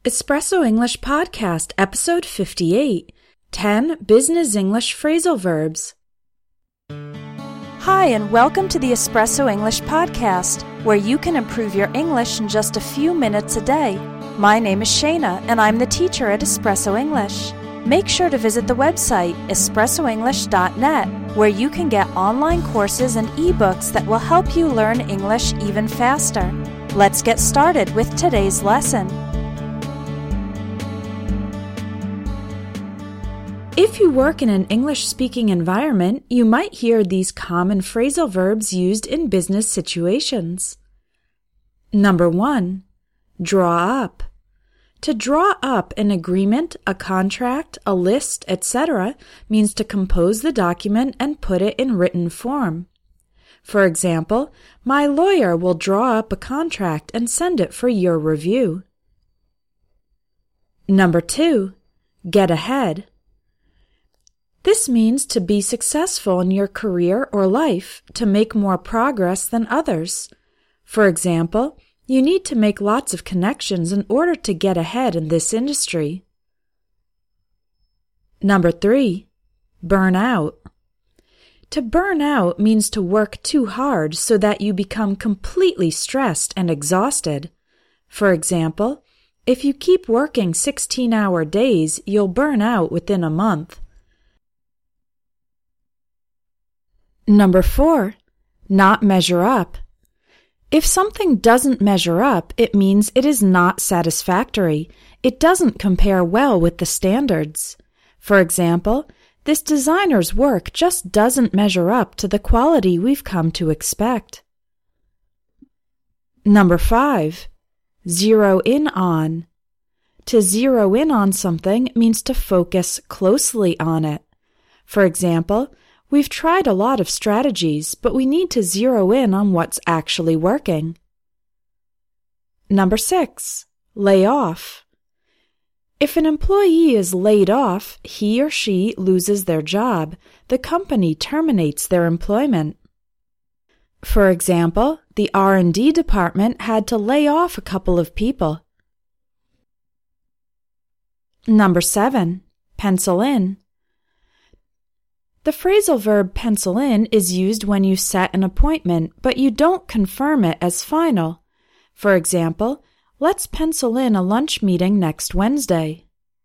Espresso English Podcast, Episode 58, 10 Business English Phrasal Verbs. Hi, and welcome to the Espresso English Podcast, where you can improve your English in just a few minutes a day. My name is Shayna, and I'm the teacher at Espresso English. Make sure to visit the website, espressoenglish.net, where you can get online courses and ebooks that will help you learn English even faster. Let's get started with today's lesson. If you work in an English-speaking environment, you might hear these common phrasal verbs used in business situations. Number 1, draw up. To draw up an agreement, a contract, a list, etc. means to compose the document and put it in written form. For example, my lawyer will draw up a contract and send it for your review. Number 2, get ahead. This means to be successful in your career or life, to make more progress than others. For example, you need to make lots of connections in order to get ahead in this industry. Number 3, burn out. To burn out means to work too hard so that you become completely stressed and exhausted. For example, if you keep working 16-hour days, you'll burn out within a month. Number 4, not measure up. If something doesn't measure up, it means it is not satisfactory. It doesn't compare well with the standards. For example, this designer's work just doesn't measure up to the quality we've come to expect. Number 5, zero in on. To zero in on something means to focus closely on it. For example, we've tried a lot of strategies, but we need to zero in on what's actually working. Number 6, lay off. If an employee is laid off, he or she loses their job. The company terminates their employment. For example, the R&D department had to lay off a couple of people. Number 7, pencil in. The phrasal verb pencil in is used when you set an appointment, but you don't confirm it as final. For example, let's pencil in a lunch meeting next Wednesday.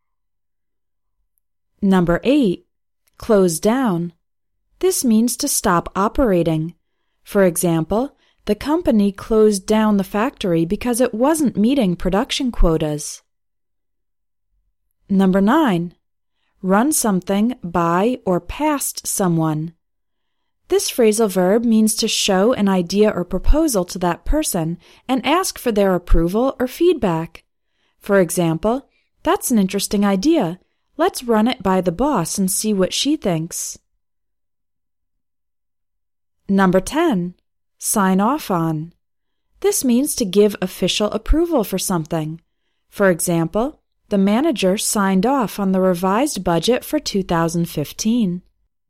Number 8, close down. This means to stop operating. For example, the company closed down the factory because it wasn't meeting production quotas. Number 9, run something by or past someone. This phrasal verb means to show an idea or proposal to that person and ask for their approval or feedback. For example, that's an interesting idea. Let's run it by the boss and see what she thinks. Number 10, sign off on. This means to give official approval for something. For example, the manager signed off on the revised budget for 2015.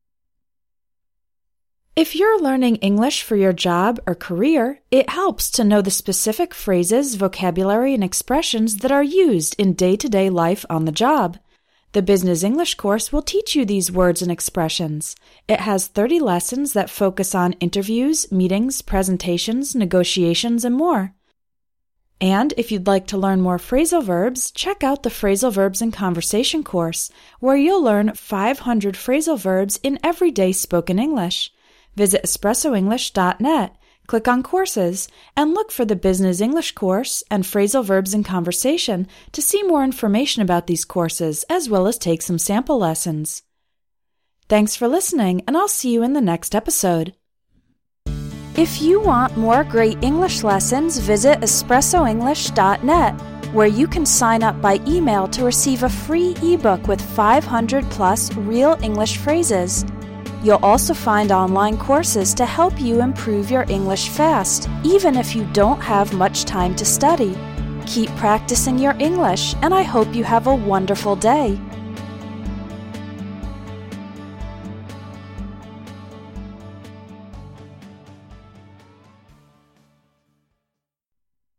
If you're learning English for your job or career, it helps to know the specific phrases, vocabulary, and expressions that are used in day-to-day life on the job. The Business English course will teach you these words and expressions. It has 30 lessons that focus on interviews, meetings, presentations, negotiations, and more. And if you'd like to learn more phrasal verbs, check out the Phrasal Verbs and Conversation course, where you'll learn 500 phrasal verbs in everyday spoken English. Visit espressoenglish.net, click on Courses, and look for the Business English course and Phrasal Verbs and Conversation to see more information about these courses, as well as take some sample lessons. Thanks for listening, and I'll see you in the next episode. If you want more great English lessons, visit espressoenglish.net, where you can sign up by email to receive a free ebook with 500 plus real English phrases. You'll also find online courses to help you improve your English fast, even if you don't have much time to study. Keep practicing your English, and I hope you have a wonderful day.